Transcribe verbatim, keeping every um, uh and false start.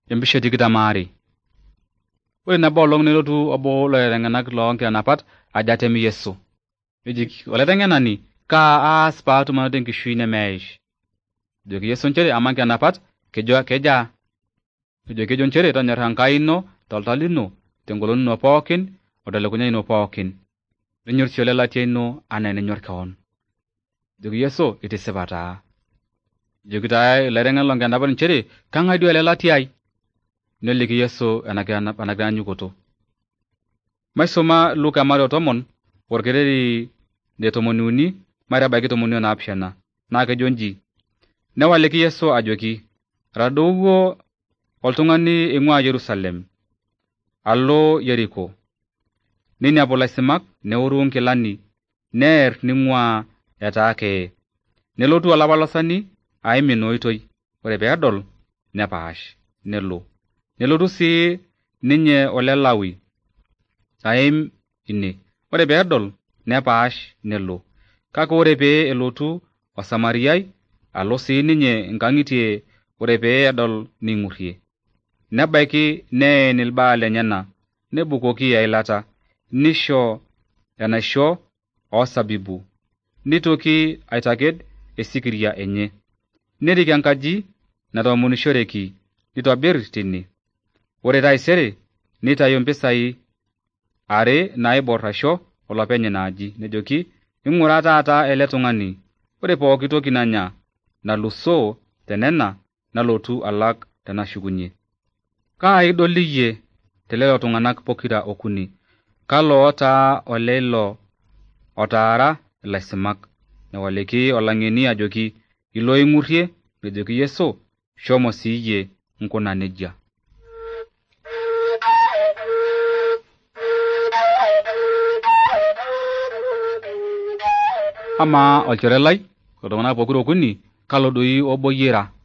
Empisha tikitam aare. Ore nabo olong' nelotu obo loiteng'enak loonkitanapat ajo atem Yesu. Nejiki, olaiteng'enani, kaa aas paatum anoto enkishui nemeish? Ejoki Yesu nchere ama nkitanapat kejo kejaa. Ejo kejo nchere tonyorra Enkai ino toltau lino, tengolon ino pookin, o telukunya ino pookin. Ninyor sii olelatia ino anaa enenyor keon. Ejoki Yesu itisipa taa. Ejoki taa ilaiteng'enak loonkitanapat nchere kang'ae duo ele latiai? Neliki Yesu enakitanyanyukoto. Maisoma Luka Mari tomon orkereri le tomoni uni matabaiki tomoni onaapishana naa kejo nji. Newaliki Yesu ajoki, etadowuo oltung'ani eing'ua Yerusalem alo Yeriko. Neinepu ilaisimak neoru nkilani, neer ning'ua etaa kee. Nelotu olapalosani aim ina oitoi, ore peedol nepaash nelo. Nelotu sii ninye ole Lawi aim ine, ore peedol nepaash nelo. Kake ore pee elotu Osamariai alo sii ninye nkang'itie, ore pee edol neing'urrie. Nebaiki neen ilbaa lenyena, nebukoki eilata, nisho enaisho oosabibu, nitoki aitaked esikiria enye. Nerik enkaji natoomonishoreki, nitobirr tine. Ore taisere nitayu mpisai are naibor aisho olopeny ina aji, nejoki, ing'ura taata ele tung'ani, ore pooki toki nanya nalusoo tenena nalotu alak tenashukunye. Kaa idol iyie telelo tung'anak pokira okuni, kalo otaa olelo otaara ilaisimak? Newaliki olang'eni ajoki, ilo aing'urrie? Nejoki Yesu, shomo siiyie nkuna nejia. Ama olchore lai, iltung'anak pokira okuni, kalo doi obo yira?